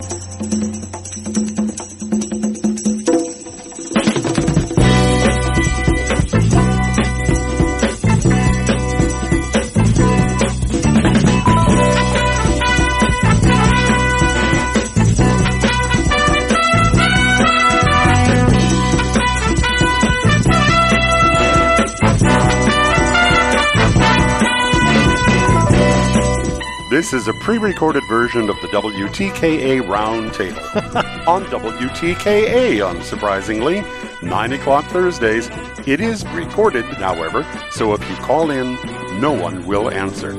This is a pre-recorded version of the WTKA Roundtable on WTKA, unsurprisingly, 9 o'clock Thursdays. It is recorded, however, so if you call in, no one will answer.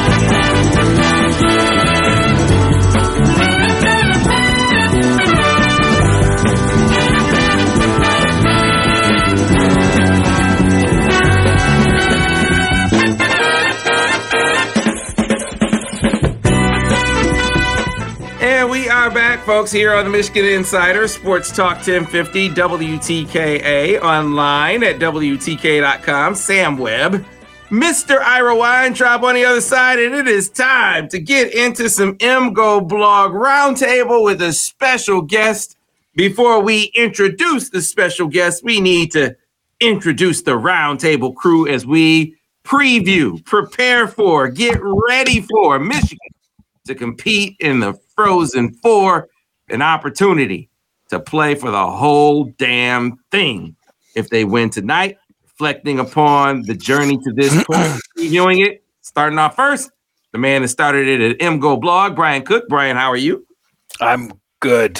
And we are back, folks, here on the Michigan Insider, Sports Talk 1050, WTKA, online at WTK.com, Sam Webb, Mr. Ira Weintraub on the other side, and it is time to get into some MGO Blog Roundtable with a special guest. Before we introduce the special guest, we need to introduce the Roundtable crew as we preview, prepare for, get ready for Michigan to compete in the Frozen Four, an opportunity to play for the whole damn thing. If they win tonight, reflecting upon the journey to this point, reviewing it, starting off first, the man that started it at MGO Blog, Brian Cook. Brian, how are you? I'm good.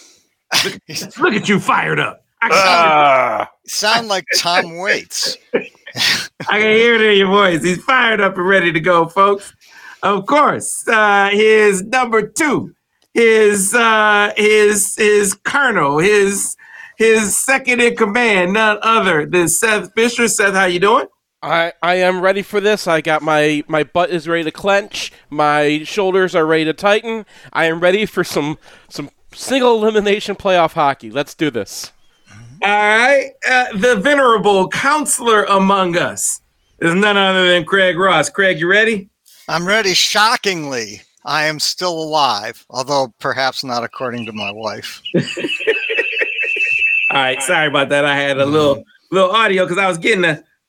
Look at you fired up. Sound like Tom Waits. I can hear it in your voice. He's fired up and ready to go, folks. Of course, his number two, his colonel, his second in command, none other than Seth Fisher. Seth, how you doing? I am ready for this. I got my butt is ready to clench. My shoulders are ready to tighten. I am ready for some single elimination playoff hockey. Let's do this. All right. The venerable counselor among us is none other than Craig Ross. Craig, you ready? I'm ready. Shockingly, I am still alive, although perhaps not according to my wife. All right, sorry about that. I had a little audio because I was getting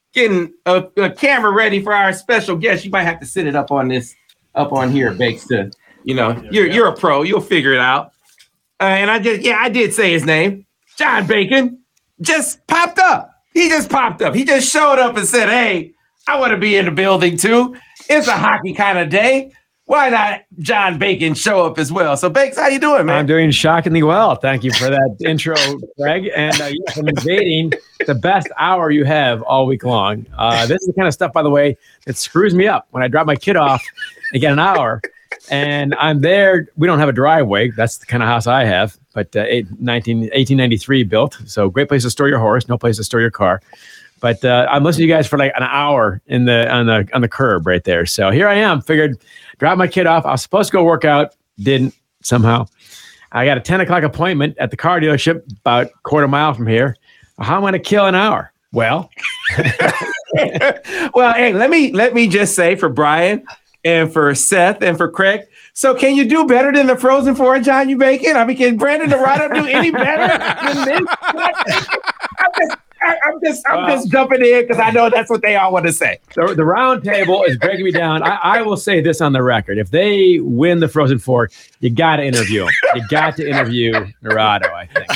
a camera ready for our special guest. You might have to sit it up on here, Bakes. You're a pro. You'll figure it out. And I did say his name. John Bacon just popped up. He just popped up. He just showed up and said, "Hey, I want to be in the building too. It's a hockey kind of day. Why not John Bacon show up as well?" So, Bakes, how you doing, man? I'm doing shockingly well. Thank you for that intro, Greg. And yes, I'm invading the best hour you have all week long. This is the kind of stuff, by the way, that screws me up. When I drop my kid off, I get an hour, and I'm there. We don't have a driveway. That's the kind of house I have, but 1893 built. So great place to store your horse, no place to store your car. But I'm listening to you guys for like an hour on the curb right there. So here I am. Figured drop my kid off. I was supposed to go work out. Didn't somehow. I got a 10 o'clock appointment at the car dealership about a quarter mile from here. How am I going to kill an hour? Well, hey, let me just say for Brian and for Seth and for Craig. So can you do better than the Frozen Four, John U. Bacon? I mean, can Brandon Dorado do any better than this? I'm just jumping in because I know that's what they all want to say. The round table is breaking me down. I will say this on the record. If they win the Frozen Four, you got to interview them. You got to interview Dorado, I think.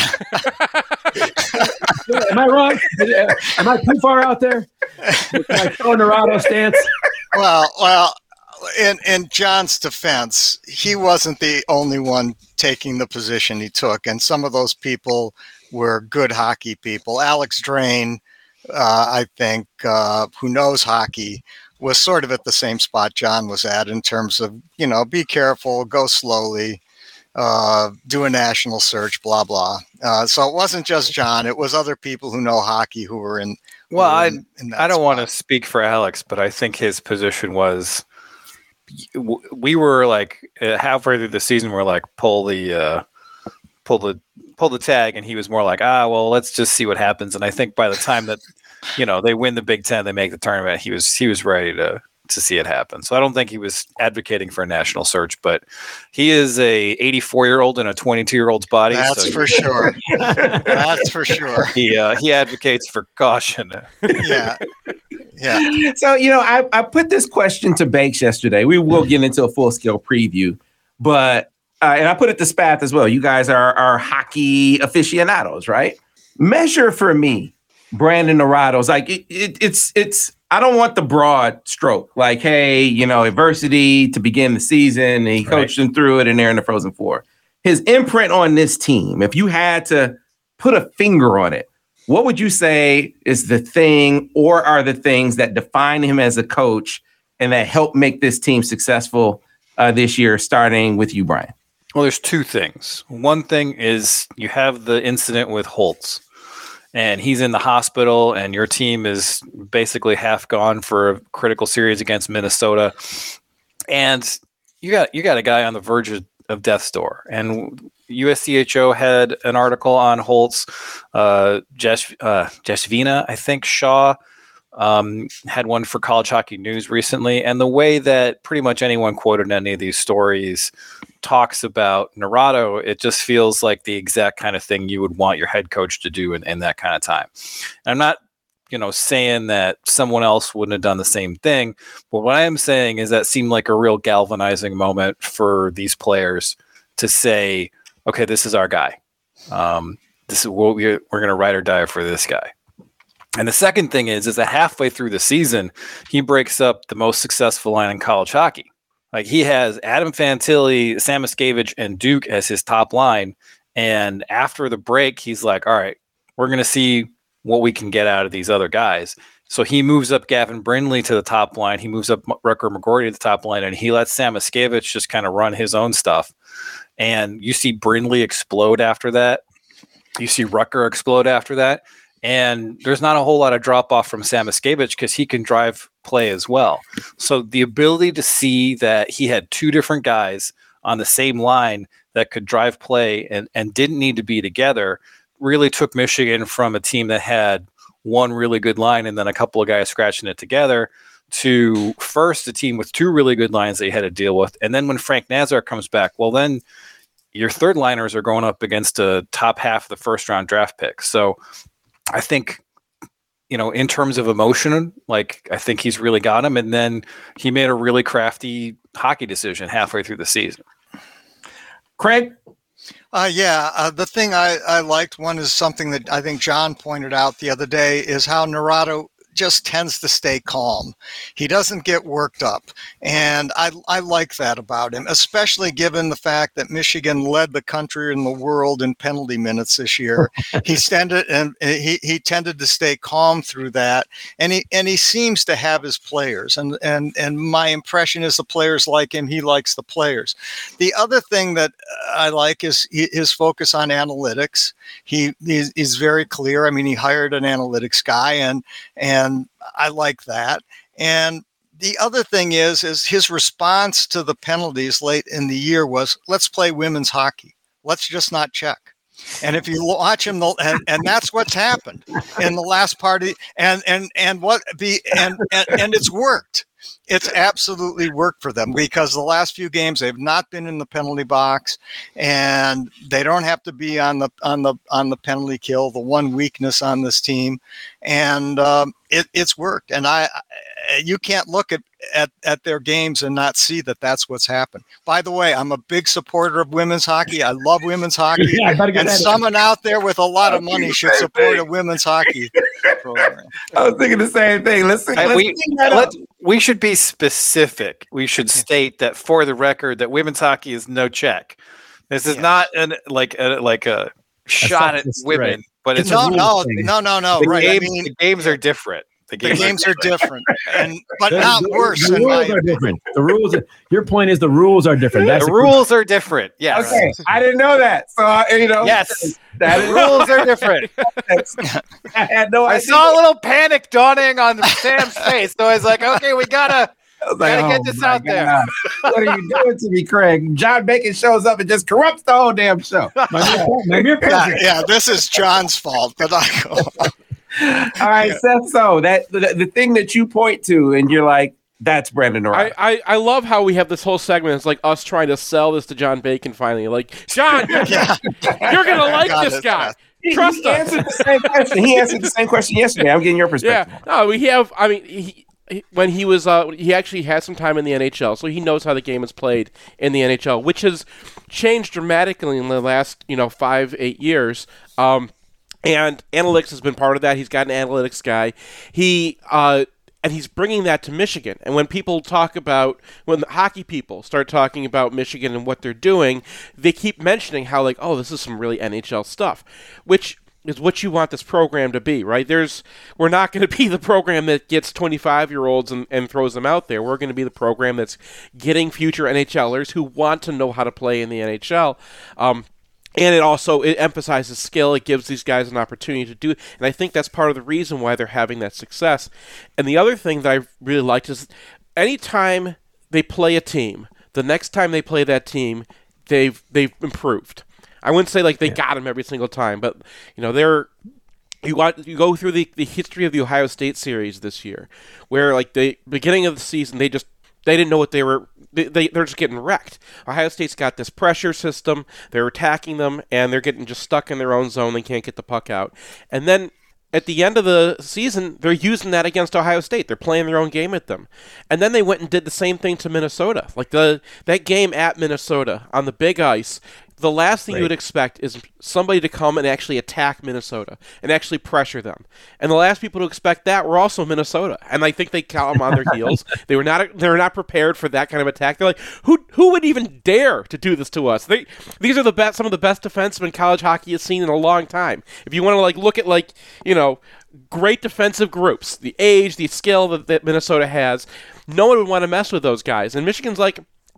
Am I wrong? Am I too far out there? My Dorado stance? Well, in John's defense, he wasn't the only one taking the position he took. And some of those people were good hockey people. Alex Drain, I think, who knows hockey, was sort of at the same spot John was at in terms of, be careful, go slowly, do a national search, blah, blah. So it wasn't just John. It was other people who know hockey who were in. Well, I don't want to speak for Alex, but I think his position was we were like halfway through the season, we're like, pull the tag, and he was more like, well, let's just see what happens. And I think by the time that they win the Big Ten, they make the tournament, he was ready to to see it happen. So I don't think he was advocating for a national search, but he is a 84-year-old in a 22-year-old's body. That's for sure. That's for sure. He advocates for caution. Yeah. So, I put this question to Bakes yesterday. We will get into a full-scale preview, but and I put it to Spath as well. You guys are hockey aficionados, right? Measure for me Brandon Narado's like it's I don't want the broad stroke, like, hey, adversity to begin the season, and he coached them through it, and they're in the Frozen Four. His imprint on this team, if you had to put a finger on it, what would you say is the thing, or are the things that define him as a coach and that help make this team successful this year, starting with you, Brian? Well, there's two things. One thing is you have the incident with Holtz, and he's in the hospital, and your team is basically half gone for a critical series against Minnesota, and you got a guy on the verge of death's door. And USCHO had an article on Holtz. Jeshvina, I think Shaw had one for College Hockey News recently, and the way that pretty much anyone quoted in any of these stories talks about Narado, it just feels like the exact kind of thing you would want your head coach to do in that kind of time. And I'm not, saying that someone else wouldn't have done the same thing, but what I am saying is that seemed like a real galvanizing moment for these players to say, okay, this is our guy. This is what we're going to ride or die for this guy. And the second thing is that halfway through the season, he breaks up the most successful line in college hockey. Like, he has Adam Fantilli, Samoskevich, and Duke as his top line. And after the break, he's like, all right, we're going to see what we can get out of these other guys. So he moves up Gavin Brindley to the top line. He moves up Rutger McGroarty to the top line, and he lets Samoskevich just kind of run his own stuff. And you see Brindley explode after that. You see Rutger explode after that. And there's not a whole lot of drop off from Samoskevich because he can drive play as well. So the ability to see that he had two different guys on the same line that could drive play and didn't need to be together really took Michigan from a team that had one really good line and then a couple of guys scratching it together to first a team with two really good lines that you had to deal with. And then when Frank Nazar comes back, well, then your third liners are going up against a top half of the first round draft pick. So I think, in terms of emotion, like, I think he's really got him. And then he made a really crafty hockey decision halfway through the season. Craig? The thing I liked, one is something that I think John pointed out the other day, is how Narado just tends to stay calm. He doesn't get worked up. And I like that about him, especially given the fact that Michigan led the country and the world in penalty minutes this year. He tended to stay calm through that. And he seems to have his players. And my impression is the players like him. He likes the players. The other thing that I like is his focus on analytics. He's very clear. I mean, he hired an analytics guy, and I like that. And the other thing is his response to the penalties late in the year was, let's play women's hockey. Let's just not check. And if you watch him, and that's what's happened in the last party, and it's worked. It's absolutely worked for them, because the last few games they've not been in the penalty box, and they don't have to be on the penalty kill, the one weakness on this team, and it's worked. And you can't look at their games and not see that that's what's happened. By the way, I'm a big supporter of women's hockey. I love women's hockey, and someone out there with a lot of money should support a women's hockey program. I was thinking the same thing. We should be specific. We should state that, for the record, that women's hockey is no check. This is not a shot at women, but it's no. The games are different. The games are different, but not worse. The rules are different. The rules. Your point is the rules are different. The rules are different. Yes. Okay, I didn't know that. So yes, the rules are different. I had no idea. I saw a little panic dawning on Sam's face, so I was like, "Okay, we gotta get this out there." What are you doing to me, Craig? John Bacon shows up and just corrupts the whole damn show. This is John's fault, but I go. All right, Seth. So the thing that you point to, and you're like, That's Brandon Narada. I love how we have this whole segment. It's like us trying to sell this to John Bacon finally. Like, John, you're going to like this guy. Trust us. Answered the same question. He answered the same question yesterday. I'm getting your perspective. Yeah. No, we have, I mean, when he was, he actually had some time in the NHL, so he knows how the game is played in the NHL, which has changed dramatically in the last, 5-8 years. And analytics has been part of that. He's got an analytics guy. And he's bringing that to Michigan. And when when the hockey people start talking about Michigan and what they're doing, they keep mentioning how, like, oh, this is some really NHL stuff, which is what you want this program to be, right? We're not going to be the program that gets 25-year-olds and throws them out there. We're going to be the program that's getting future NHLers who want to know how to play in the NHL. And it emphasizes skill. It gives these guys an opportunity to do it. And I think that's part of the reason why they're having that success. And the other thing that I really liked is anytime they play a team, the next time they play that team, they've improved. I wouldn't say like they got them every single time, but you go through the history of the Ohio State series this year, where like the beginning of the season they didn't know what they were. They're just getting wrecked. Ohio State's got this pressure system. They're attacking them, and they're getting just stuck in their own zone. They can't get the puck out. And then at the end of the season, they're using that against Ohio State. They're playing their own game at them. And then they went and did the same thing to Minnesota. Like that game at Minnesota on the big ice, the last thing you would expect is somebody to come and actually attack Minnesota and actually pressure them. And the last people to expect that were also Minnesota. And I think they caught them on their heels. They were not prepared for that kind of attack. They're like, who would even dare to do this to us? These are some of the best defensemen college hockey has seen in a long time. If you want to like look at like, great defensive groups, the age, the skill that Minnesota has, no one would want to mess with those guys. And Michigan's like,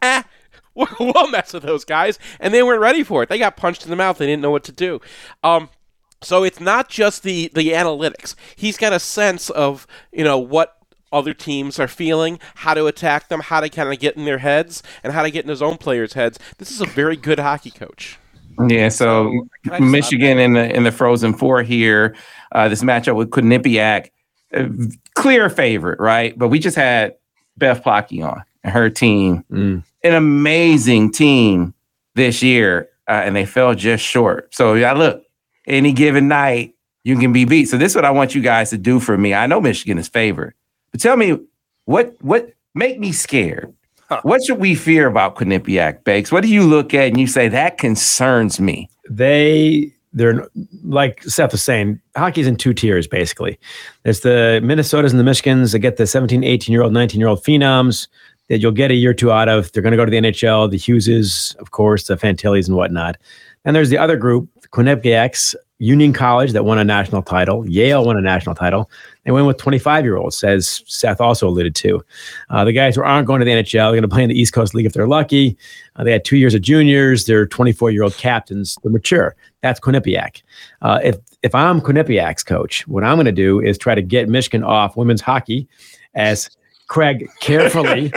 we'll mess with those guys, and they weren't ready for it. They got punched in the mouth. They didn't know what to do. So it's not just the analytics. He's got a sense of, what other teams are feeling, how to attack them, how to kind of get in their heads, and how to get in his own players' heads. This is a very good hockey coach. Yeah, so Michigan in the Frozen Four here, this matchup with Quinnipiac, clear favorite, right? But we just had Beth Plocky on and her team. An amazing team this year, and they fell just short. So, look, any given night, you can be beat. So this is what I want you guys to do for me. I know Michigan is favored, but tell me, what make me scared? What should we fear about Quinnipiac, Bakes? What do you look at and you say, that concerns me? They're like Seth was saying, hockey's in two tiers, basically. There's the Minnesotas and the Michigans that get the 17, 18-year-old, 19-year-old phenoms that you'll get a year or two out of. They're going to go to the NHL, the Hugheses, of course, the Fantillis and whatnot. And there's the other group, Quinnipiac's, Union College that won a national title. Yale won a national title. They went with 25-year-olds, as Seth also alluded to. The guys who aren't going to the NHL, they're going to play in the East Coast League if they're lucky. They had 2 years of juniors. They're 24-year-old captains. They're mature. That's Quinnipiac. If I'm Quinnipiac's coach, what I'm going to do is try to get Michigan off women's hockey as Craig carefully.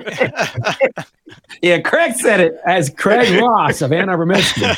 Yeah, Craig said it. As Craig Ross of Ann Arbor, Michigan.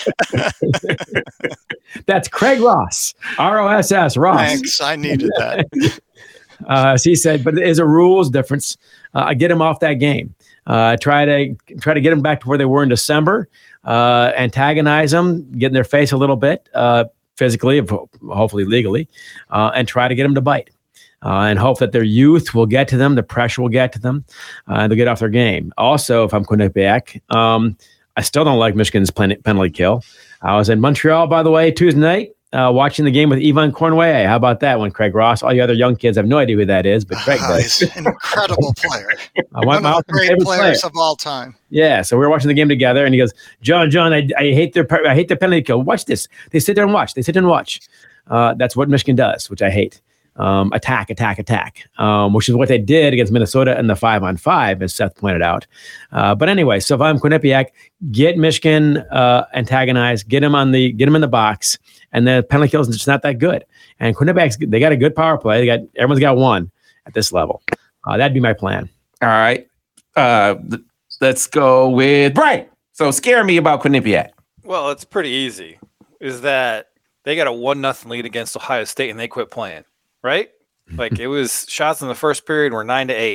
That's Craig Ross, R-O-S-S, Ross. Thanks, I needed that. So he said, but there's a rules difference. I get him off that game. Try to get them back to where they were in December. Antagonize them, get in their face a little bit, physically, hopefully legally, and try to get them to bite. And hope that their youth will get to them, the pressure will get to them, and they'll get off their game. Also, if I'm Quinnipiac, I still don't like Michigan's penalty kill. I was in Montreal, by the way, Tuesday night, watching the game with Yvonne Cornway. How about that one, Craig Ross? All you other young kids have no idea who that is, but Craig does. He's an incredible player. One of the great players of all time. Yeah, so we were watching the game together, and he goes, John, I hate their penalty kill. Watch this. They sit there and watch. That's what Michigan does, which I hate. Attack, which is what they did against Minnesota in the 5-on-5, as Seth pointed out. But anyway, so if I'm Quinnipiac, get Michigan antagonized, get him in the box, and the penalty kill is just not that good. And Quinnipiac, they got a good power play. Everyone's got one at this level. That'd be my plan. All right, let's go with Brian. So scare me about Quinnipiac. Well, it's pretty easy. Is that they got a 1-0 lead against Ohio State and they quit playing. Right? Like it was shots in the first period were 9-8.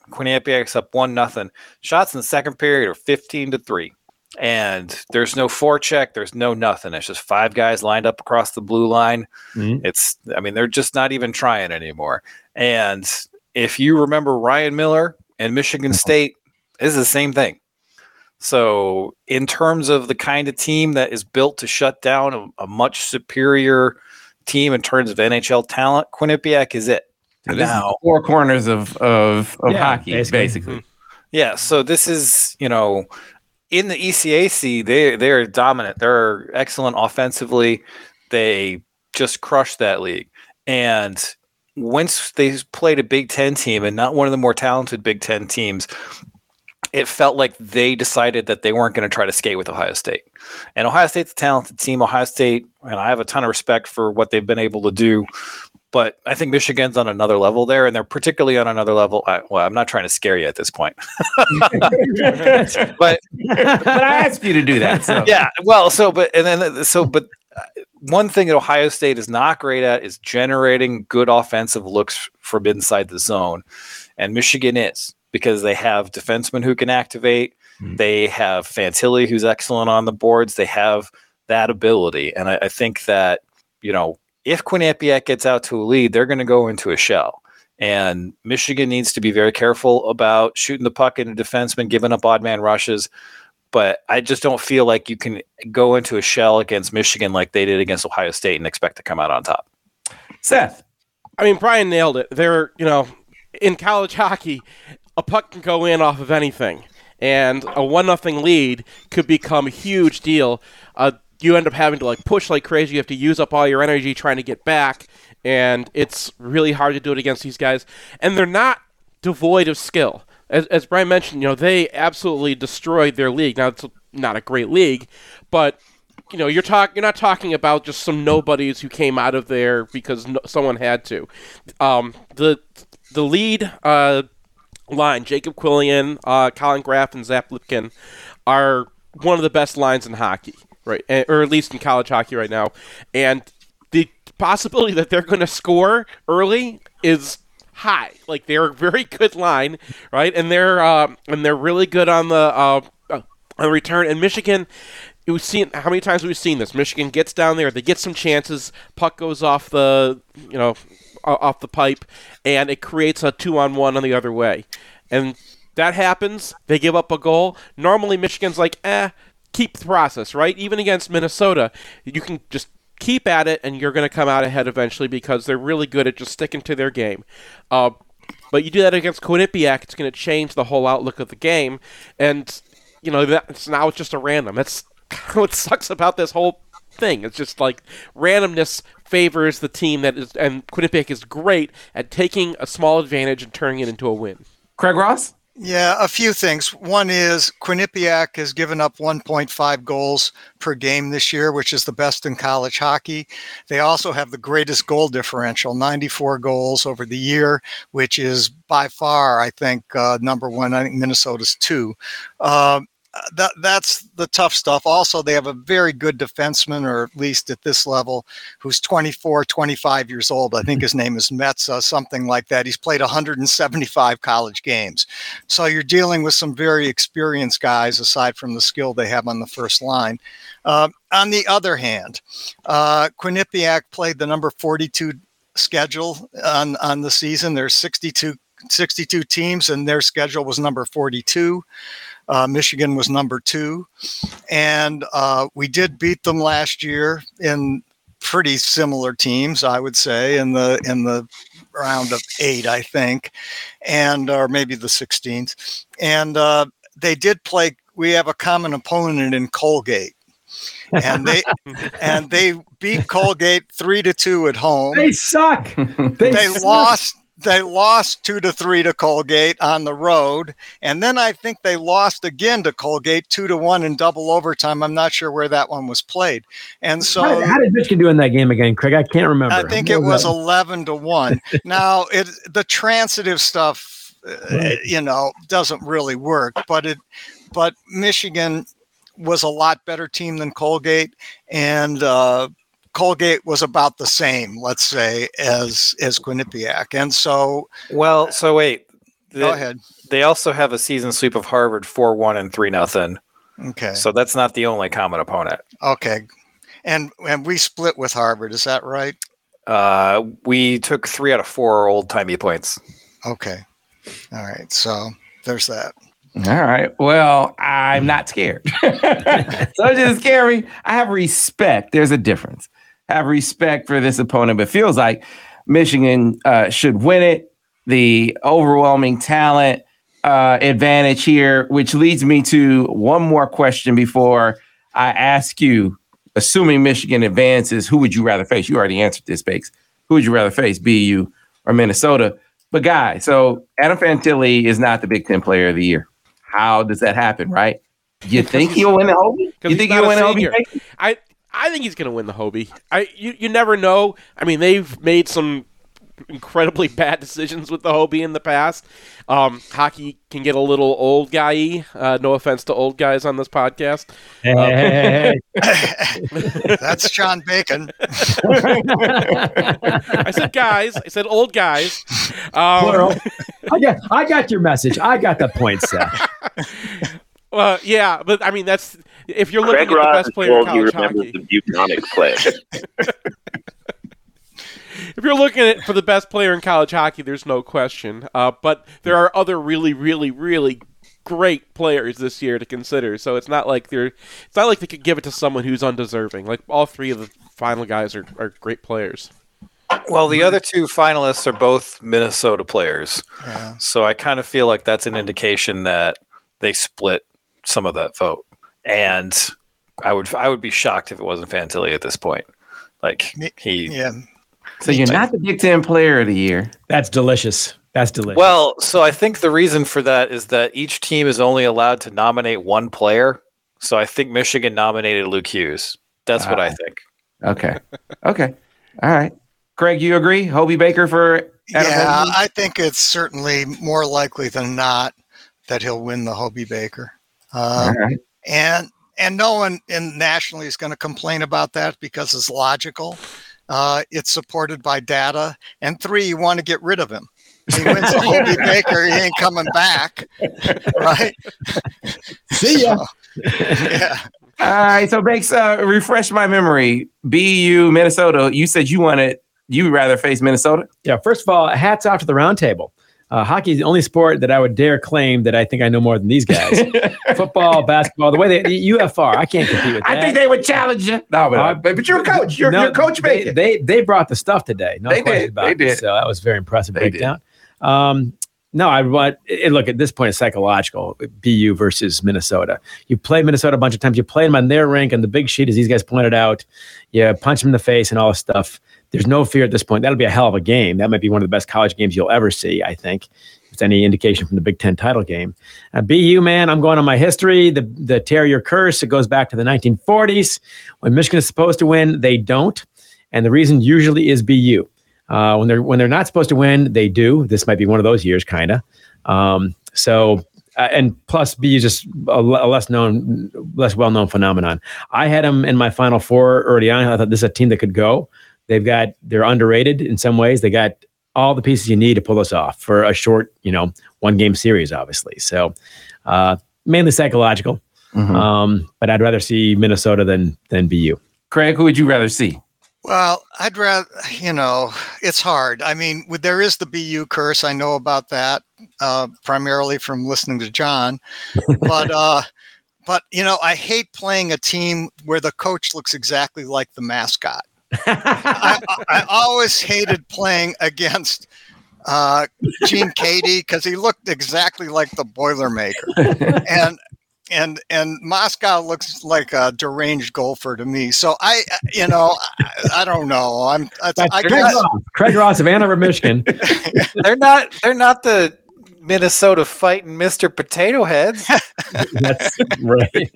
Quinnipiac's up 1-0. Shots in the second period are 15-3. And there's no forecheck. There's no nothing. It's just 5 guys lined up across the blue line. Mm-hmm. They're just not even trying anymore. And if you remember Ryan Miller and Michigan State, is the same thing. So in terms of the kind of team that is built to shut down a much superior team in terms of NHL talent, Quinnipiac is it. So this is 4 corners of hockey, basically. Yeah. So this is, in the ECAC, they're dominant. They're excellent offensively. They just crushed that league. And once they played a Big Ten team and not one of the more talented Big Ten teams, it felt like they decided that they weren't going to try to skate with Ohio State. And Ohio State's a talented team. Ohio State, and I have a ton of respect for what they've been able to do. But I think Michigan's on another level there, and they're particularly on another level. I'm not trying to scare you at this point. but I asked you to do that. So. Yeah. Well, but one thing that Ohio State is not great at is generating good offensive looks from inside the zone. And Michigan is, because they have defensemen who can activate. They have Fantilli, who's excellent on the boards. They have that ability. And I think that, if Quinnipiac gets out to a lead, they're going to go into a shell. And Michigan needs to be very careful about shooting the puck into defensemen, giving up odd man rushes. But I just don't feel like you can go into a shell against Michigan like they did against Ohio State and expect to come out on top. Seth. Brian nailed it. They're, in college hockey, a puck can go in off of anything. And a 1-0 lead could become a huge deal. You end up having to push like crazy. You have to use up all your energy trying to get back, and it's really hard to do it against these guys. And they're not devoid of skill. As Brian mentioned, they absolutely destroyed their league. Now, it's not a great league, but you're not talking about just some nobodies who came out of there because someone had to. The lead line, Jacob Quillian, Colin Graff, and Zach Lipkin, are one of the best lines in hockey. Right, or at least in college hockey right now, and the possibility that they're going to score early is high. They're a very good line, right? And they're really good on the return. And Michigan, we've seen how many times we've seen this. Michigan gets down there, they get some chances, puck goes off the off the pipe, and it creates a 2-on-1 on the other way, and that happens. They give up a goal. Normally, Michigan's keep the process, right? Even against Minnesota, you can just keep at it, and you're going to come out ahead eventually because they're really good at just sticking to their game. But you do that against Quinnipiac, it's going to change the whole outlook of the game, and now it's just a random. That's what sucks about this whole thing. It's just randomness favors the team that is, and Quinnipiac is great at taking a small advantage and turning it into a win. Craig Ross? Yeah, a few things. One is Quinnipiac has given up 1.5 goals per game this year, which is the best in college hockey. They also have the greatest goal differential, 94 goals over the year, which is by far, I think, number one. I think Minnesota's 2. That's the tough stuff. Also, they have a very good defenseman, or at least at this level, who's 24, 25 years old. I think his name is Metza, something like that. He's played 175 college games. So you're dealing with some very experienced guys, aside from the skill they have on the first line. On the other hand, Quinnipiac played the number 42 schedule on the season. There's 62 teams, and their schedule was number 42. Michigan was number 2, and we did beat them last year in pretty similar teams, I would say, in the round of 8, I think, or maybe the 16th. And they did play. We have a common opponent in Colgate, and they beat Colgate 3-2 at home. They suck. They lost. They lost 2-3 to Colgate on the road, and then I think they lost again to Colgate 2-1 in double overtime. I'm not sure where that one was played. And so, how did Michigan do in that game again, Craig? I can't remember. I think it was 11-1. Now, the transitive stuff, doesn't really work, but Michigan was a lot better team than Colgate, and Colgate was about the same, let's say, as Quinnipiac. And so... Well, so wait. Go ahead. They also have a season sweep of Harvard 4-1 and 3-0. Okay. So that's not the only common opponent. Okay. And we split with Harvard, is that right? We took 3 out of 4 old-timey points. Okay. All right. So there's that. All right. Well, I'm not scared. So it doesn't scare me. I have respect. There's a difference. I have respect for this opponent, but it feels like Michigan should win it. The overwhelming talent advantage here, which leads me to one more question before I ask you, assuming Michigan advances, who would you rather face? You already answered this, Bakes. Who would you rather face, BU or Minnesota? But guys, so Adam Fantilli is not the Big Ten Player of the Year. How does that happen, right? You think he'll win the Hobie? You think he'll win the Hobie? I think he's going to win the Hobie. You never know. I mean, they've made some incredibly bad decisions with the Hobie in the past. Hockey can get a little old guy-y. No offense to old guys on this podcast. Hey. That's John Bacon. I said guys. I said old guys. Plural. I got your message. I got the point, Seth. Well, yeah, but I mean that's if you're looking Greg at the best player in college hockey. The Butonic play. If you're looking for the best player in college hockey, there's no question. But there are other really, really, really great players this year to consider. So it's not like they could give it to someone who's undeserving. Like all three of the final guys are great players. Well, the other 2 finalists are both Minnesota players. Yeah. So I kind of feel like that's an indication that they split some of that vote. And I would be shocked if it wasn't Fantilli at this point. Like Yeah. So you're not the Big Ten Player of the Year. That's delicious. That's delicious. Well, so I think the reason for that is that each team is only allowed to nominate one player. So I think Michigan nominated Luke Hughes. That's what I think. Okay. All right. Craig, you agree? Hobie Baker for Adam Yeah, Fantilli? I think it's certainly more likely than not that he'll win the Hobie Baker. All right. And no one nationally is going to complain about that because it's logical. It's supported by data. And 3, you want to get rid of him. He wins the Hobie Baker, he ain't coming back. Right? See ya. Yeah. All right. So, Bakes, refresh my memory. BU, Minnesota, you said you would rather face Minnesota? Yeah, first of all, hats off to the roundtable. Hockey is the only sport that I would dare claim that I think I know more than these guys. Football, basketball, the way UFR, I can't compete with that. I think they would challenge you. No, but you're a coach. You're Coach Bacon. They brought the stuff today. No They question did. about They it. did. So that was a very impressive They breakdown. No, I want look at this point. It's psychological. BU versus Minnesota. You play Minnesota a bunch of times. You play them on their rink on the big sheet, as these guys pointed out. You punch them in the face and all this stuff. There's no fear at this point. That'll be a hell of a game. That might be one of the best college games you'll ever see, I think. If it's any indication from the Big Ten title game. BU, man, I'm going on my history. The Terrier curse, it goes back to the 1940s. When Michigan is supposed to win, they don't. And the reason usually is BU. When they're not supposed to win, they do. This might be one of those years, kind of. And plus, BU is just a less well-known phenomenon. I had them in my Final Four early on. I thought this is a team that could go. They're underrated in some ways. They got all the pieces you need to pull this off for a short, one-game series, obviously. So mainly psychological. Mm-hmm. But I'd rather see Minnesota than BU. Craig, who would you rather see? Well, I'd rather, it's hard. I mean, there is the BU curse. I know about that primarily from listening to John. But, I hate playing a team where the coach looks exactly like the mascot. I always hated playing against Gene Cady because he looked exactly like the Boilermaker. And Moscow looks like a deranged golfer to me. So I don't know. Craig Ross of Ann Arbor, Michigan. They're not the Minnesota fighting Mr. Potato Heads. That's right.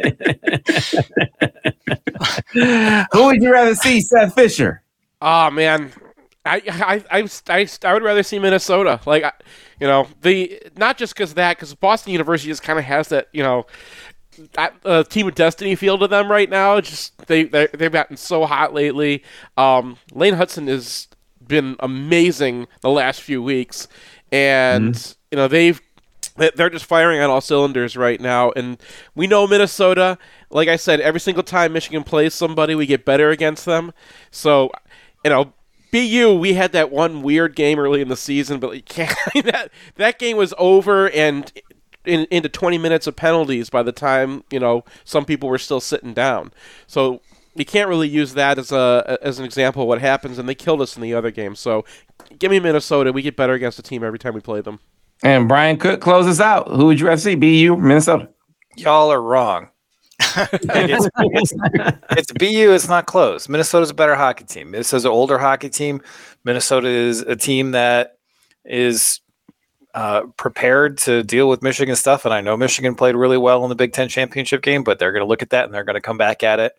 Who would you rather see, Seth Fisher? Oh man, I would rather see Minnesota. Like, not just because Boston University just kind of has that team of destiny feel to them right now. Just they've gotten so hot lately. Lane Hudson has been amazing the last few weeks, and they've They're just firing on all cylinders right now, and we know Minnesota. Like I said, every single time Michigan plays somebody, we get better against them. So, BU, we had that one weird game early in the season, but you can't, that game was over and into 20 minutes of penalties by the time some people were still sitting down. So you can't really use that as an example of what happens, and they killed us in the other game. So give me Minnesota. We get better against the team every time we play them. And Brian Cook closes out. Who would you rather see, BU, Minnesota? Y'all are wrong. It's BU. It's not close. Minnesota's a better hockey team. Minnesota's an older hockey team. Minnesota is a team that is prepared to deal with Michigan stuff. And I know Michigan played really well in the Big Ten championship game, but they're going to look at that and they're going to come back at it.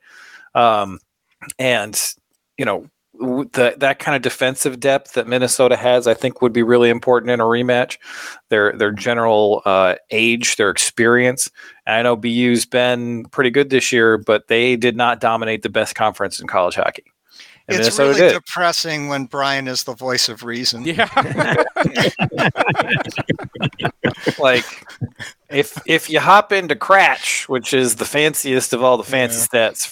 That kind of defensive depth that Minnesota has, I think, would be really important in a rematch. Their general age, their experience. And I know BU's been pretty good this year, but they did not dominate the best conference in college hockey. And it's Minnesota really did. depressing when Brian is the voice of reason. Yeah. Like, if you hop into Cratch, which is the fanciest of all the fancy stats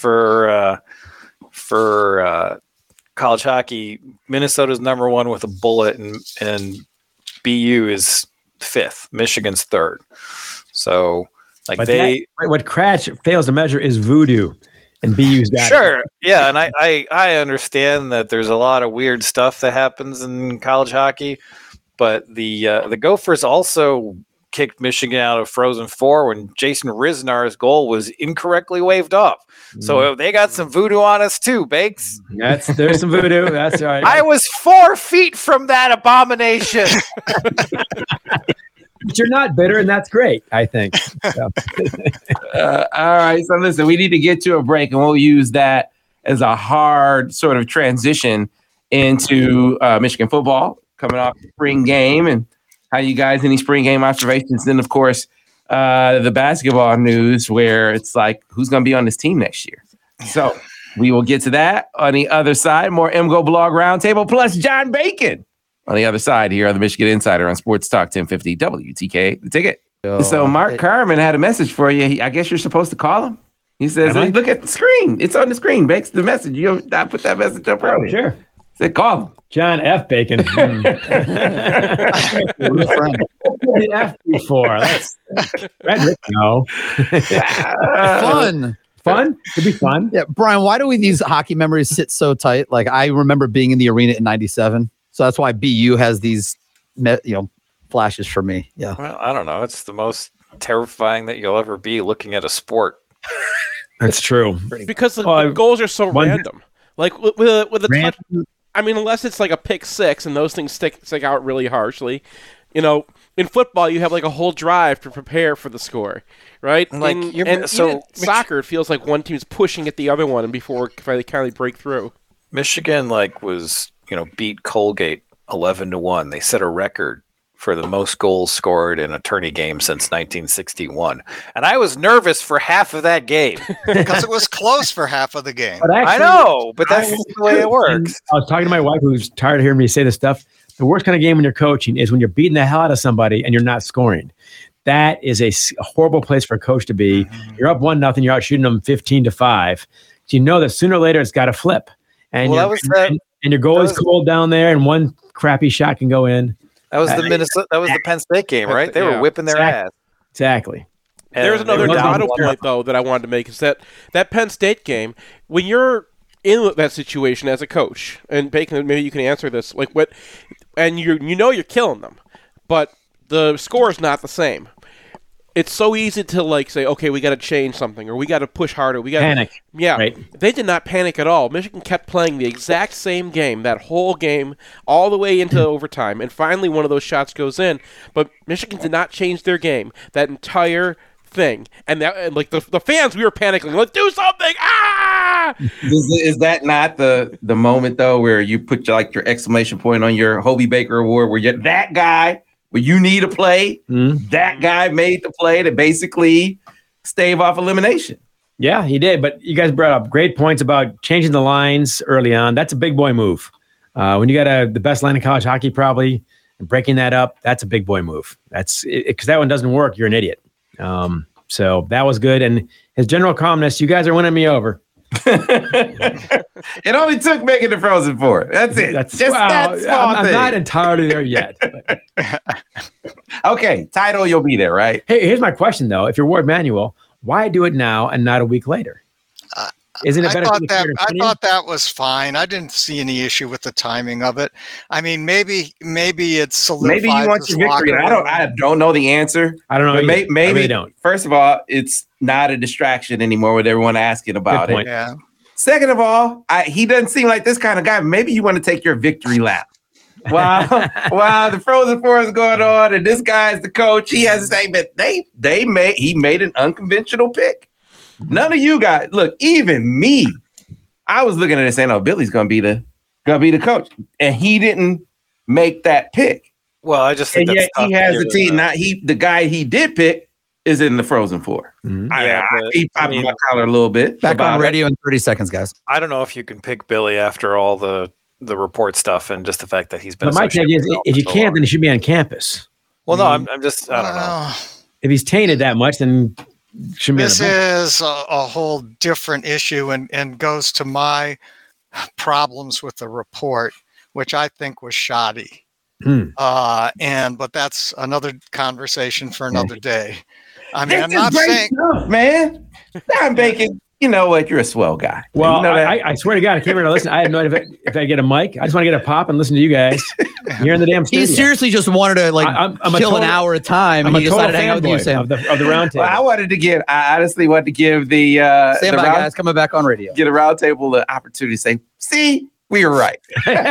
for college hockey, Minnesota's number one with a bullet, and BU is fifth. Michigan's third. So, what Cratch fails to measure is voodoo, and BU's got sure, yeah, and I understand that there's a lot of weird stuff that happens in college hockey, but the Gophers also kicked Michigan out of Frozen Four when Jason Riznar's goal was incorrectly waved off. So they got some voodoo on us too, Bakes. There's some voodoo. That's all right. I was 4 feet from that abomination. But you're not bitter, and that's great, I think. So. All right. So listen, we need to get to a break, and we'll use that as a hard sort of transition into Michigan football coming off the spring game, and how you guys any spring game observations. Then, of course, the basketball news, where it's like, who's going to be on this team next year? So we will get to that on the other side. More MGO Blog Roundtable plus John Bacon on the other side here on the Michigan Insider on Sports Talk 1050 WTK, the ticket. So Mark Carmen had a message for you. I guess you're supposed to call him. He says, look at the screen. It's on the screen, Bakes, the message. I put that message up earlier. Sure. Said, call him. John F. Bacon. The F before. That's Frederick. No. Fun? Could be fun. Yeah, Brian, why do these hockey memories sit so tight? Like, I remember being in the arena in '97. So that's why BU has these, flashes for me. Yeah. Well, I don't know. It's the most terrifying that you'll ever be looking at a sport. That's true. Because the goals are so random. Like with a touch, I mean, unless it's like a pick six and those things stick out really harshly. In football, you have like a whole drive to prepare for the score, right? Soccer, it feels like one team's pushing at the other one, and before they kind of break through. Michigan was beat Colgate 11-1. They set a record for the most goals scored in a tourney game since 1961. And I was nervous for half of that game. Because it was close for half of the game. But actually, I know, but that's the way it works. I was talking to my wife, who's tired of hearing me say this stuff. The worst kind of game when you're coaching is when you're beating the hell out of somebody and you're not scoring. That is a horrible place for a coach to be. Mm-hmm. You're up 1-0, you're out shooting them 15-5. So you know that sooner or later it's got to flip. And your goal is cold down there, and one crappy shot can go in. That was the Penn State game, right? They were whipping their ass. Exactly. There's another data point, though, that I wanted to make, is that Penn State game, when you're in that situation as a coach, and Bacon, maybe you can answer this, and you're killing them, but the score is not the same. It's so easy to say, okay, we got to change something, or we got to push harder. We got panic. Yeah, right. They did not panic at all. Michigan kept playing the exact same game, that whole game, all the way into overtime, and finally one of those shots goes in. But Michigan did not change their game that entire thing, and the fans, we were panicking. Let's do something! Ah! Is that not the moment though, where you put your exclamation point on your Hobie Baker Award, where you're that guy? Where you need a play, that guy made the play to basically stave off elimination. Yeah, he did. But you guys brought up great points about changing the lines early on. That's a big boy move. When you got the best line in college hockey, probably, breaking that up, that's a big boy move. That's because that one doesn't work. You're an idiot. So that was good. And his general calmness, you guys are winning me over. It only took making the Frozen Four. That's it. That's just that small I'm thing. not entirely there yet. Okay, title, you'll be there, right? Hey, here's my question though: if you're Ward Manuel, why do it now and not a week later? Isn't it better? I thought that was fine. I didn't see any issue with the timing of it. I mean, maybe it's solidified. Maybe you want your victory. I don't know the answer. I don't know. Maybe I really don't. First of all, it's not a distraction anymore with everyone asking about it. Yeah. Second of all, he doesn't seem like this kind of guy. Maybe you want to take your victory lap. While the Frozen Four is going on, and this guy's the coach. He has to say, but he made an unconventional pick. None of you guys look. Even me, I was looking at it saying, "Oh, Billy's gonna be the coach," and he didn't make that pick. Well, I just think and yet he has the team. The guy he did pick is in the Frozen Four. Mm-hmm. He popped my collar a little bit. Back on radio in 30 seconds, guys. I don't know if you can pick Billy after all the report stuff and just the fact that he's been. But my take is, if you can't, then he should be on campus. Well, no, I'm just. I don't know. If he's tainted that much, then. This is a whole different issue and goes to my problems with the report, which I think was shoddy. But that's another conversation for another day. I mean, I'm not saying, stuff, man. I'm making. You know what? You're a swell guy. Well, you know I swear to God, I came here to listen. I had no idea if I get a mic. I just want to get a pop and listen to you guys. You're in the damn studio. He seriously just wanted to chill an hour at a time, and he decided to hang out with you, Sam. Of the round table. Well, I honestly wanted to give the guys coming back on radio. Get a round table the opportunity to say, see, we were right.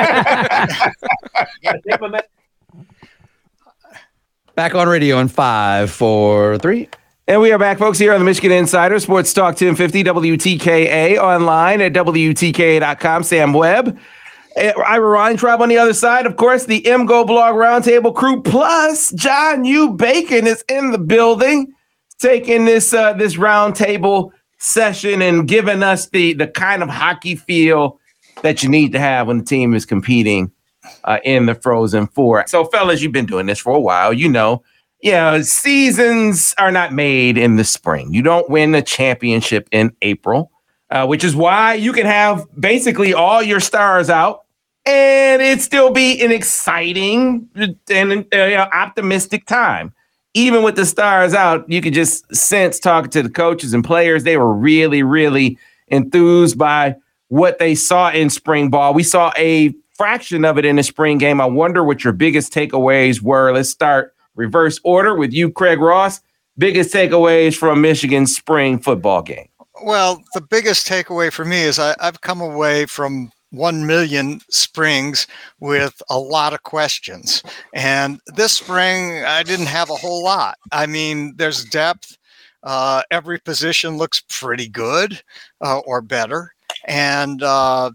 Back on radio in 5, 4, 3. And we are back, folks, here on the Michigan Insider Sports Talk 1050 WTKA, online at WTKA.com. Sam Webb, Ira Weintraub on the other side. Of course, the MGO Blog Roundtable crew, plus John U. Bacon is in the building, taking this roundtable session and giving us the kind of hockey feel that you need to have when the team is competing in the Frozen Four. So, fellas, you've been doing this for a while. You know, seasons are not made in the spring. You don't win a championship in April, which is why you can have basically all your stars out and it still be an exciting and optimistic time. Even with the stars out, you could just sense, talking to the coaches and players, they were really, really enthused by what they saw in spring ball. We saw a fraction of it in the spring game. I wonder what your biggest takeaways were. Let's start reverse order with you, Craig Ross. Biggest takeaways from Michigan's spring football game? Well, the biggest takeaway for me is I've come away from 1 million springs with a lot of questions. And this spring, I didn't have a whole lot. I mean, there's depth. Every position looks pretty good or better. And I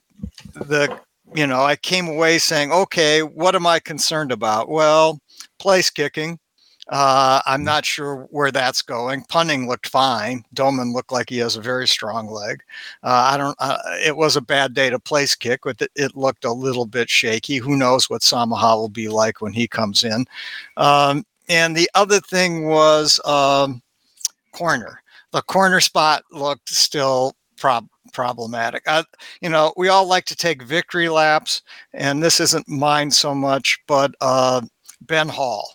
came away saying, okay, what am I concerned about? Well, place kicking. I'm not sure where that's going. Punting looked fine. Doman looked like he has a very strong leg. It was a bad day to place kick, but it looked a little bit shaky. Who knows what Samaha will be like when he comes in. And the other thing was corner. The corner spot looked still problematic. We all like to take victory laps, and this isn't mine so much, but Ben Hall.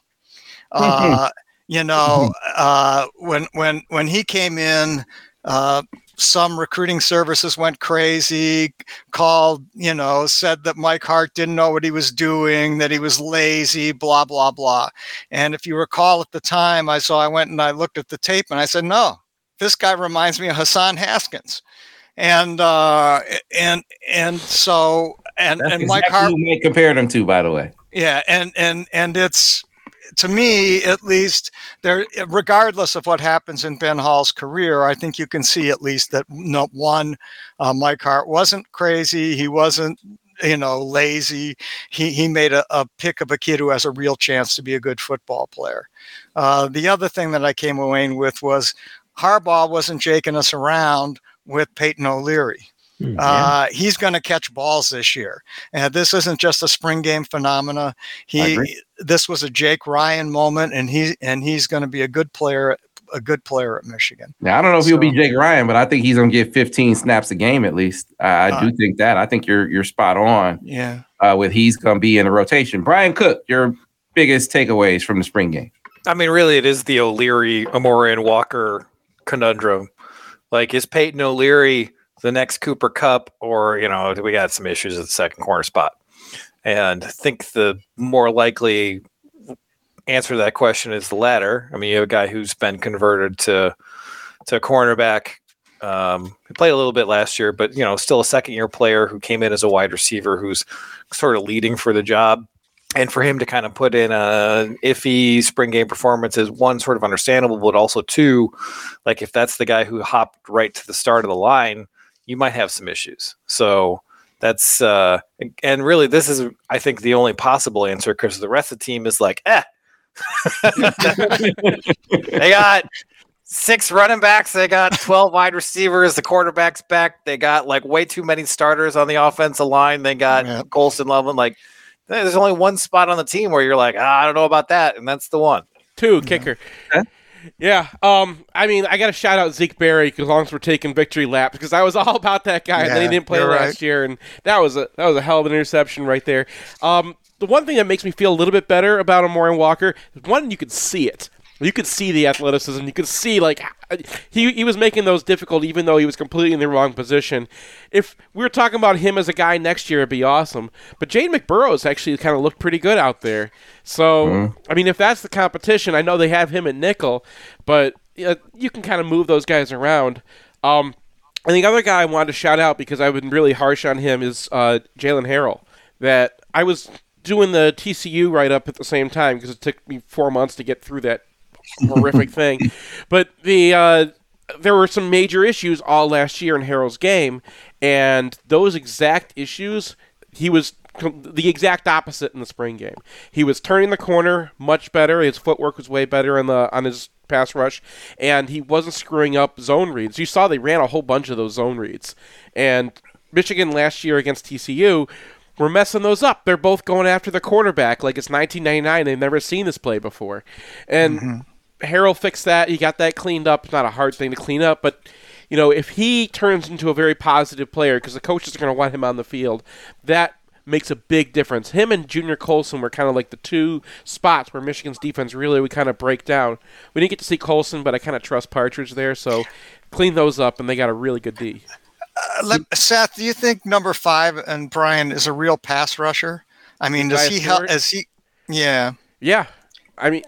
When he came in, some recruiting services went crazy, called, said that Mike Hart didn't know what he was doing, that he was lazy, blah, blah, blah. And if you recall at the time, I went and I looked at the tape and I said, no, this guy reminds me of Hassan Haskins. And Mike Hart, who Mike compared him to, by the way. Yeah. And it's, to me, at least, there, regardless of what happens in Ben Hall's career, I think you can see at least that Mike Hart wasn't crazy. He wasn't, lazy. He made a pick of a kid who has a real chance to be a good football player. The other thing that I came away with was Harbaugh wasn't jaking us around with Peyton O'Leary. He's going to catch balls this year. And this isn't just a spring game phenomena. This was a Jake Ryan moment, and he's going to be a good player at Michigan. Now, I don't know if he'll be Jake Ryan, but I think he's going to get 15 snaps a game at least. I do think that. I think you're spot on. Yeah. With he's going to be in the rotation. Brian Cook, your biggest takeaways from the spring game? I mean, really, it is the O'Leary, Amorian Walker conundrum. Like, is Peyton O'Leary the next Cooper Kupp, or, we got some issues at the second corner spot? And I think the more likely answer to that question is the latter. I mean, you have a guy who's been converted to cornerback. He played a little bit last year, but still a second-year player who came in as a wide receiver who's sort of leading for the job. And for him to kind of put in an iffy spring game performance is, one, sort of understandable, but also two, like if that's the guy who hopped right to the start of the line, you might have some issues. So that's and really this is, I think, the only possible answer, because the rest of the team is like, They got 6 running backs. They got 12 wide receivers. The quarterback's back. They got like way too many starters on the offensive line. They got Colston, Loveland. Like, there's only one spot on the team where you're like, I don't know about that, and that's the one. 2 kicker. Yeah. I mean, I got to shout out Zeke Berry, as long as we're taking victory laps, because I was all about that guy, and then he didn't play last year, and that was a hell of an interception right there. The one thing that makes me feel a little bit better about Amorian Walker, one, you could see it. You could see the athleticism. You could see, like, he was making those difficult, even though he was completely in the wrong position. If we were talking about him as a guy next year, it'd be awesome. But Jaden McBurrows actually kind of looked pretty good out there. So, I mean, if that's the competition, I know they have him at nickel, but you can kind of move those guys around. And the other guy I wanted to shout out, because I've been really harsh on him, is Jalen Harrell. That I was doing the TCU write-up at the same time, because it took me 4 months to get through that horrific thing. But there were some major issues all last year in Harrell's game, and those exact issues, he was the exact opposite in the spring game. He was turning the corner much better. His footwork was way better on his pass rush, and he wasn't screwing up zone reads. You saw they ran a whole bunch of those zone reads. And Michigan last year against TCU were messing those up. They're both going after the quarterback like it's 1999. They've never seen this play before. And Harrell fixed that. He got that cleaned up. It's not a hard thing to clean up, but if he turns into a very positive player, because the coaches are going to want him on the field, that makes a big difference. Him and Junior Colson were kind of like the 2 spots where Michigan's defense really would kind of break down. We didn't get to see Colson, but I kind of trust Partridge there, so clean those up, and they got a really good D. Seth, do you think number 5 and Brian is a real pass rusher? I mean, does he help? Yeah. I mean,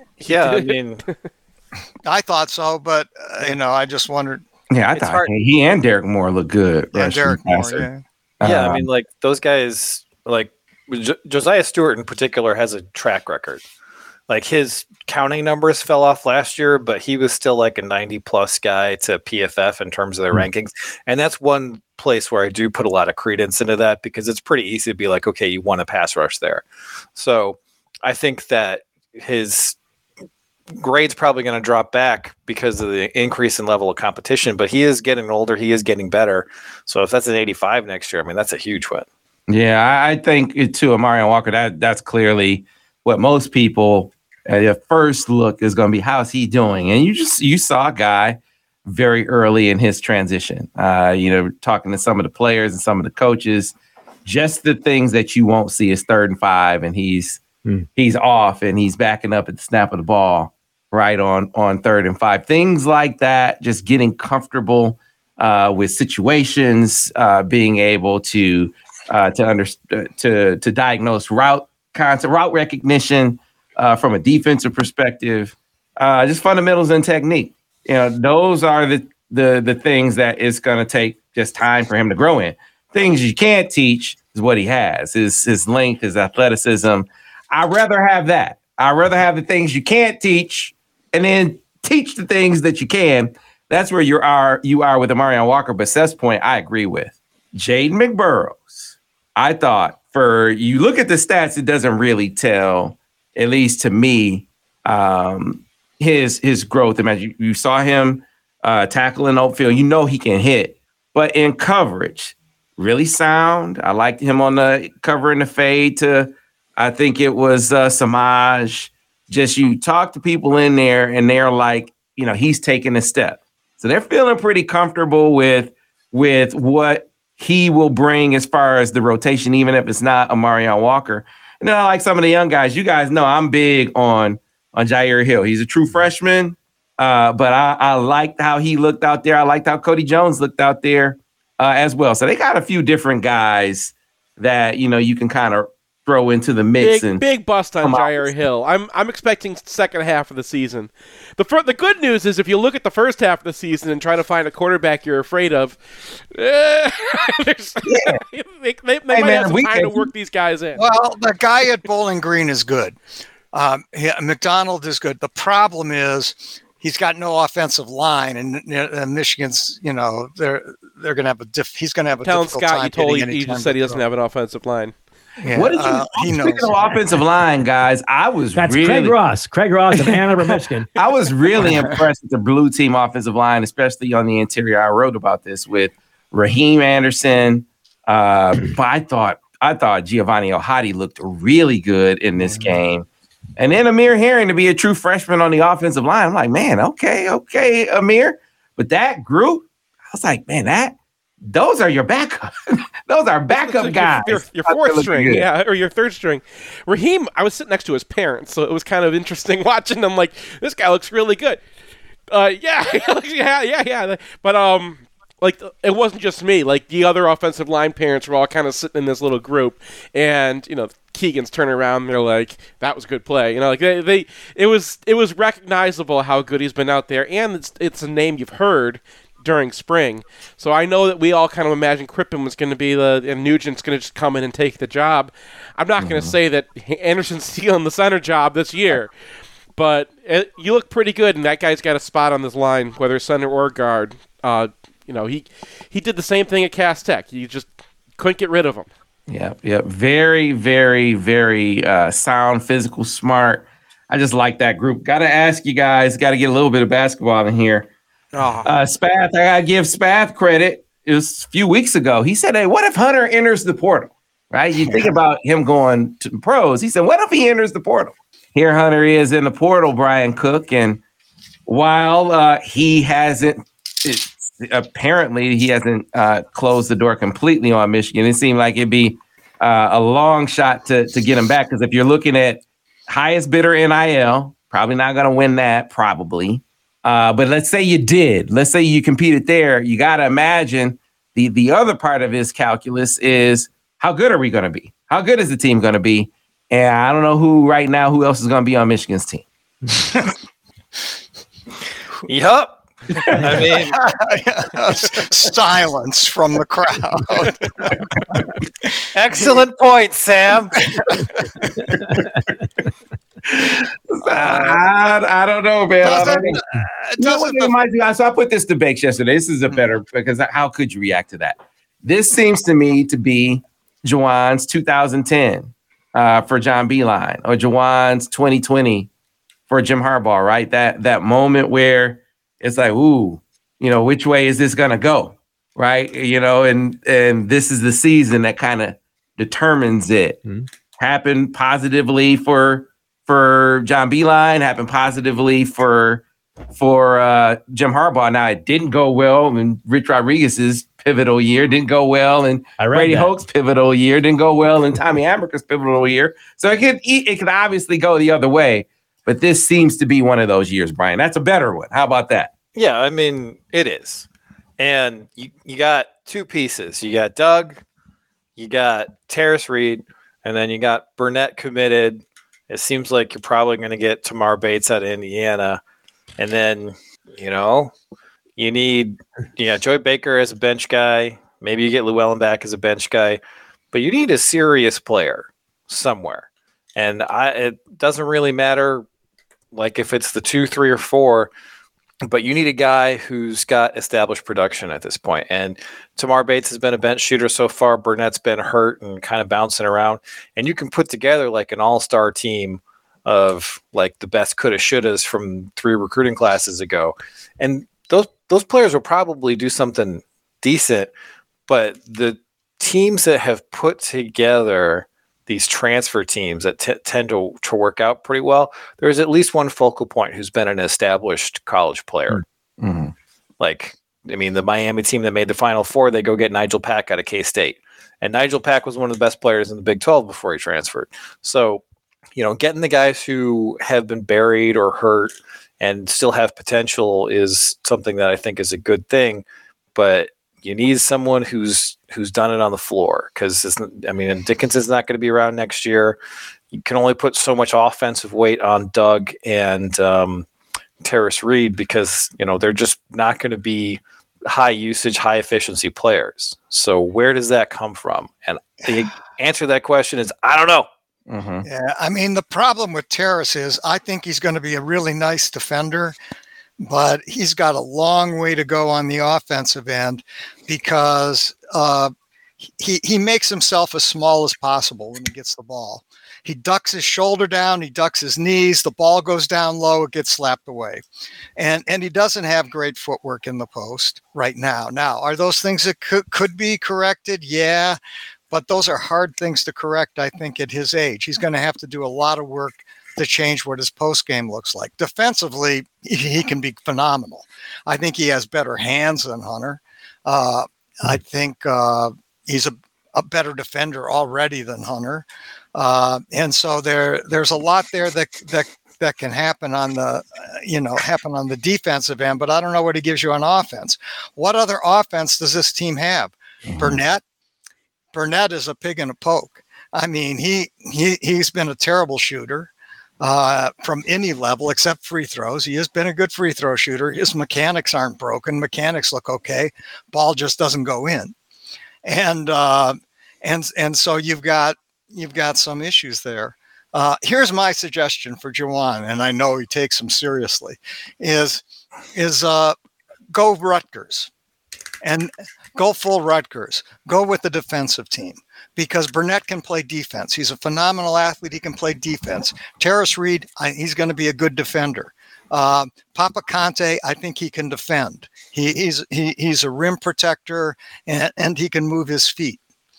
I thought so, but I just wondered. Yeah, I thought he and Derek Moore look good. Yeah, Derek Moore. Yeah, I mean, like those guys, like Josiah Stewart in particular, has a track record. Like his counting numbers fell off last year, but he was still like a 90+ guy to PFF in terms of their rankings. And that's one place where I do put a lot of credence into that, because it's pretty easy to be like, okay, you won a pass rush there. So I think that his grade's probably going to drop back because of the increase in level of competition, but he is getting older. He is getting better. So if that's an 85 next year, I mean, that's a huge win. Yeah, I think too, Amorian Walker, that's clearly what most people at first look is going to be, how's he doing? And you saw a guy very early in his transition, talking to some of the players and some of the coaches, just the things that you won't see is 3rd and 5, and he's off and he's backing up at the snap of the ball right on 3rd and 5. Things like that, just getting comfortable with situations, being able to diagnose route recognition from a defensive perspective, just fundamentals and technique. Those are the things that it's going to take just time for him to grow in. Things you can't teach is what he has, his length, his athleticism. I'd rather have that. I'd rather have the things you can't teach and then teach the things that you can. That's where you are with Amorian Walker. But Seth's point, I agree with. Jaden McBurrows, I thought, you look at the stats, it doesn't really tell, at least to me, his growth. Imagine you saw him tackling open field. He can hit. But in coverage, really sound. I liked him on the cover in the fade to, I think it was Samaj. Just you talk to people in there and they're like, he's taking a step. So they're feeling pretty comfortable with what he will bring as far as the rotation, even if it's not a Marion Walker. And then I like some of the young guys. You guys know I'm big on Jair Hill. He's a true freshman, but I liked how he looked out there. I liked how Cody Jones looked out there as well. So they got a few different guys that, you can kind of throw into the mix. Big bust on Jair Hill. I'm expecting second half of the season. The good news is if you look at the first half of the season and try to find a quarterback you're afraid of, they might have some time to work these guys in. Well, the guy at Bowling Green is good. McDonald is good. The problem is he's got no offensive line, and Michigan's, they're going to have he's going to have a difficult time. You just said he doesn't have an offensive line. Yeah, what is he knows? Speaking of offensive line, guys, That's Craig Ross of Ann Arbor, Michigan. I was really impressed with the blue team offensive line, especially on the interior. I wrote about this with Raheem Anderson. But I thought Giovanni Ohadi looked really good in this game. And then Amir Herring to be a true freshman on the offensive line. I'm like, man, okay, Amir. But that group, I was like, man, those are your backup. Those are backup guys. Your fourth string, or your third string. Raheem, I was sitting next to his parents, so it was kind of interesting watching them. Like, this guy looks really good. Yeah. But like, it wasn't just me. Like, the other offensive line parents were all kind of sitting in this little group, and Keegan's turning around and they're like, that was good play. It was recognizable how good he's been out there, and it's a name you've heard during spring. So I know that we all kind of imagined Crippen was going to be and Nugent's going to just come in and take the job. I'm not going to say that Anderson's stealing the center job this year, but you look pretty good, and that guy's got a spot on this line, whether center or guard. He did the same thing at Cass Tech. You just couldn't get rid of him. Yeah. Very, very, very sound, physical, smart. I just like that group. Got to ask you guys, got to get a little bit of basketball in here. Spath, I got to give Spath credit. It was a few weeks ago. He said, hey, what if Hunter enters the portal? Right? You think about him going to the pros. He said, what if he enters the portal? Here Hunter is in the portal, Brian Cook. And while he hasn't closed the door completely on Michigan, it seemed like it'd be a long shot to get him back. Because if you're looking at highest bidder NIL, probably not going to win that, probably. But let's say you did. Let's say you competed there. You got to imagine the other part of his calculus is how good are we going to be? How good is the team going to be? And I don't know who else is going to be on Michigan's team. Yup. I mean, silence from the crowd. Excellent point, Sam. I don't know, man. So I put this to Bakes yesterday. This is a better, because how could you react to that? This seems to me to be Juwan's 2010 for John Beilein, or Juwan's 2020 for Jim Harbaugh, right? That moment where it's like, ooh, which way is this gonna go, right? And this is the season that kind of determines it. Mm-hmm. Happened positively for John Beilein, happened positively for Jim Harbaugh. Now, it didn't go well in Rich Rodriguez's pivotal year, didn't go well in Brady Hoke's pivotal year, didn't go well in Tommy Amaker's pivotal year. So it could obviously go the other way, but this seems to be one of those years, Brian. That's a better one. How about that? Yeah, I mean, it is. And you got two pieces. You got Doug, you got Terrace Reed, and then you got Burnett committed. It seems like you're probably going to get Tamar Bates out of Indiana. And then, you need Joey Baker as a bench guy. Maybe you get Llewellyn back as a bench guy. But you need a serious player somewhere. And it doesn't really matter, like, if it's the 2, 3, or 4, but you need a guy who's got established production at this point. And Tamar Bates has been a bench shooter so far. Burnett's been hurt and kind of bouncing around. And you can put together like an all-star team of like the best coulda, shouldas from 3 recruiting classes ago. And those players will probably do something decent, but the teams that have put together these transfer teams that tend to work out pretty well, there's at least one focal point who's been an established college player. Mm-hmm. Like, I mean, the Miami team that made the Final Four, they go get Nigel Pack out of K-State. And Nigel Pack was one of the best players in the Big 12 before he transferred. So, getting the guys who have been buried or hurt and still have potential is something that I think is a good thing. But you need someone who's done it on the floor, because Dickinson's not going to be around next year. You can only put so much offensive weight on Doug and Terrace Reed, because they're just not going to be high usage, high efficiency players. So where does that come from? And the answer to that question is I don't know. Mm-hmm. Yeah, I mean, the problem with Terrace is I think he's going to be a really nice defender, but he's got a long way to go on the offensive end, because he makes himself as small as possible when he gets the ball. He ducks his shoulder down, he ducks his knees, the ball goes down low, it gets slapped away. And he doesn't have great footwork in the post right now. Now, are those things that could be corrected? Yeah, but those are hard things to correct, I think, at his age. He's going to have to do a lot of work to change what his post game looks like. Defensively, he can be phenomenal. I think he has better hands than Hunter. I think he's a better defender already than Hunter. And so there's a lot there that can happen on the defensive end, but I don't know what he gives you on offense. What other offense does this team have? Mm-hmm. Burnett is a pig in a poke. I mean, he's been a terrible shooter from any level except free throws. He has been a good free throw shooter. His mechanics aren't broken. Mechanics look okay. Ball just doesn't go in. And so you've got some issues there. Here's my suggestion for Juwan, and I know he takes them seriously, is go Rutgers and go full Rutgers. Go with the defensive team, because Burnett can play defense. He's a phenomenal athlete. He can play defense. Terrace Reed, he's going to be a good defender. Papa Conte, I think he can defend. He's a rim protector, and he can move his feet.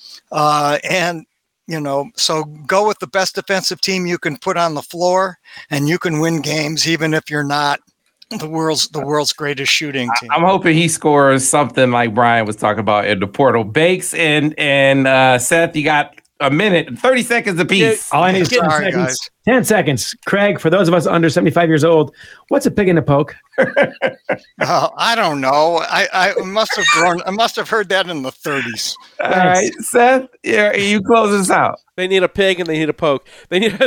So go with the best defensive team you can put on the floor, and you can win games even if you're not the world's greatest shooting team. I'm hoping he scores something like Brian was talking about in the portal. Bakes and Seth, you got a minute, 30 seconds apiece. All I need is 10 seconds. Guys. 10 seconds. Craig, for those of us under 75 years old, what's a pig in a poke? I don't know. I must have heard that in the 30s. All right, Seth, you close us out. They need a pig and they need a poke. They need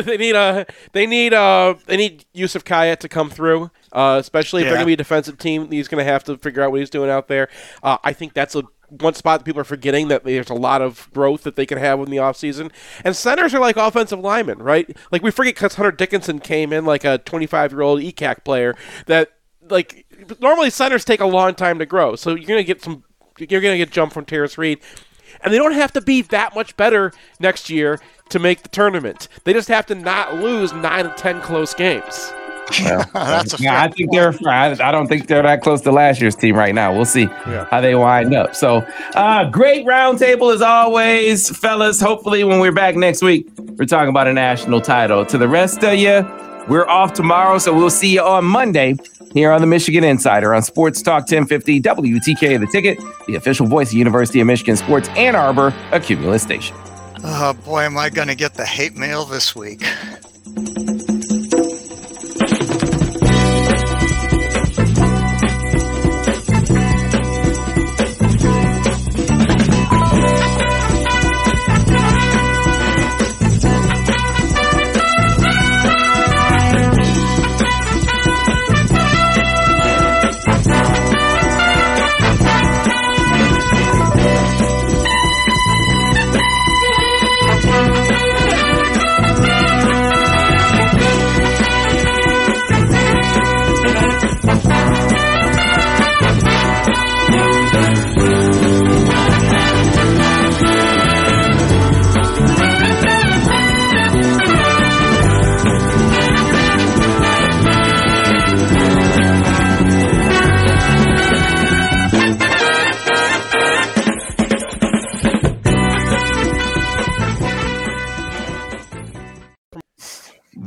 Yusuf Kayet to come through, especially if they're going to be a defensive team. He's going to have to figure out what he's doing out there. I think that's one spot that people are forgetting, that there's a lot of growth that they can have in the offseason. And centers are like offensive linemen, right? Like, we forget because Hunter Dickinson came in like a 25-year-old ECAC player that, like, normally centers take a long time to grow. So you're going to get jump from Terrace Reed. And they don't have to be that much better next year to make the tournament. They just have to not lose 9 to 10 close games. Well, I think I don't think they're that close to last year's team right now. We'll see how they wind up. So, great roundtable as always, fellas. Hopefully, when we're back next week, we're talking about a national title. To the rest of you, we're off tomorrow, so we'll see you on Monday here on the Michigan Insider on Sports Talk 1050 WTK The Ticket, the official voice of University of Michigan Sports Ann Arbor, a Cumulus station. Oh boy, am I going to get the hate mail this week.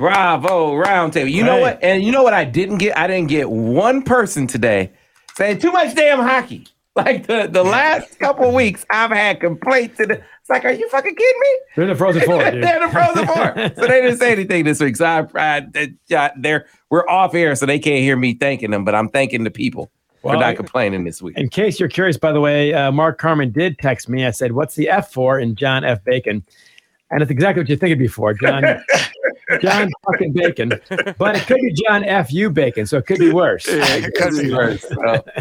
Bravo, roundtable. You know what? And you know what I didn't get? I didn't get one person today saying too much damn hockey. Like the last couple of weeks, I've had complaints. It's like, are you fucking kidding me? They're in the Frozen Four. Dude. They're in the Frozen Four. So they didn't say anything this week. So we're off air, so they can't hear me thanking them. But I'm thanking the people for not complaining this week. In case you're curious, by the way, Mark Carmen did text me. I said, "What's the F for?" in John F. Bacon, and it's exactly what you think it'd be for, John. John fucking Bacon, but it could be John F. U. Bacon, so it could be worse. Yeah, it could be worse.